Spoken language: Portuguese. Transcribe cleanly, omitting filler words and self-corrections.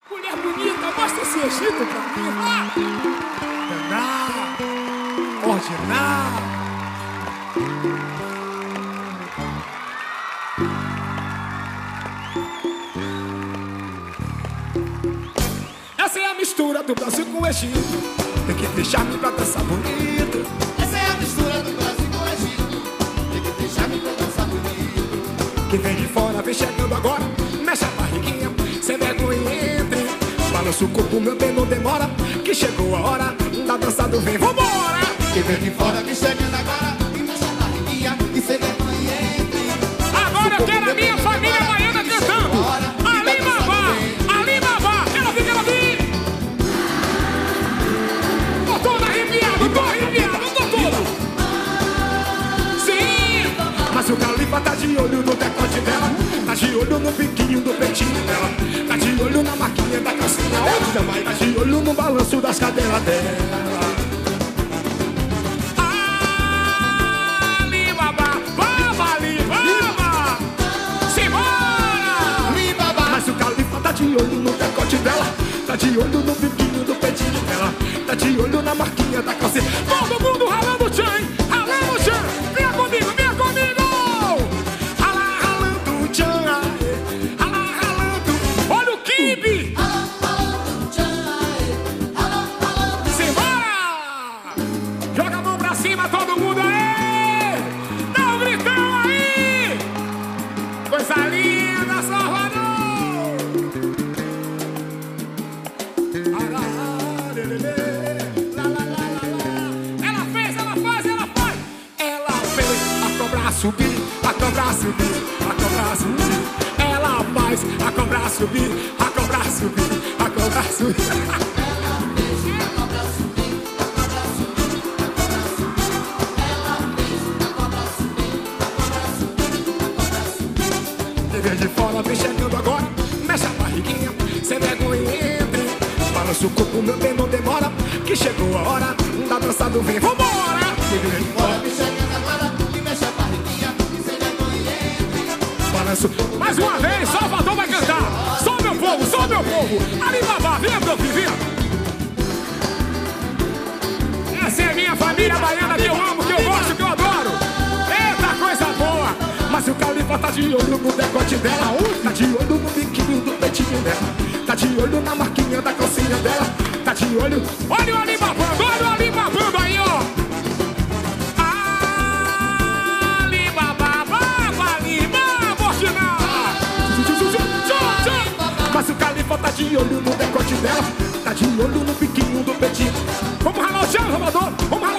Mulher bonita, mostra esse Egito pra mim. Danar, ordinar. Essa é a mistura do Brasil com o Egito. Tem que deixar-me pra dançar bonito. Essa é a mistura do Brasil com o Egito. Tem que deixar-me pra dançar bonito. Quem vem de fora vem chegando agora. Mexe a barriguinha, sem vergonha entre. Balança o corpo, meu bem, não demora. Que chegou a hora da dança do vem, vambora. Quem vem de fora vem chegando agora. E mexe a barriguinha e sem vergonha entre. Agora eu quero a minha família baiana cantando. Alibaba, quero ver, quero ver. Tô todo arrepiado, tô todo. Sim, mas o Califa tá de olho no decote dela. Tá de olho no biquinho do peitinho dela. Tá de olho na marquinha da calcinha dela. Tá de olho no balanço das cadelas dela. Tá de olho no decote dela, tá de olho no biquinho do peitinho dela, tá de olho na marquinha da calcinha. Todo mundo ralando o tchan, ralando o tchan. Vem comigo, vem comigo. Rala, ralando o tchan, rala, ralando. Olha o kibe. Simbora! Joga a mão pra cima, todo mundo aí. Dá um gritão aí. Coisa linda, Salvador. Subir, a cobra subir, a cobra subir. Ela faz a cobra subir, a cobra subir, a cobra subir. Ela fez a cobra subir, a cobra subir, a cobra subir. Ela fez a cobra subir, a cobra subir, a cobra subir. Quem vem de fora vem chegando agora. Mexe a barriguinha, sem vergonha entre. Balança o corpo, meu bem, não demora. Que chegou a hora da dança do vem, vambora. Quem vem de fora vem chegando agora. Mais uma vez, Salvador vai cantar. Só meu povo, só meu povo. Alibaba, vem, meu filho, essa é a minha família baiana que eu amo, que eu gosto, que eu adoro. Eita, coisa boa. Mas o Califa tá de olho no decote dela. Tá de olho no biquinho do peitinho dela. Tá de olho na marquinha da calcinha dela. Tá de olho. Olha o Alibabando aí, ó. Mas o Califa tá de olho no decote dela. Tá de olho no biquinho do peitinho. Vamos ralar o chão, Salvador. Vamos ralar.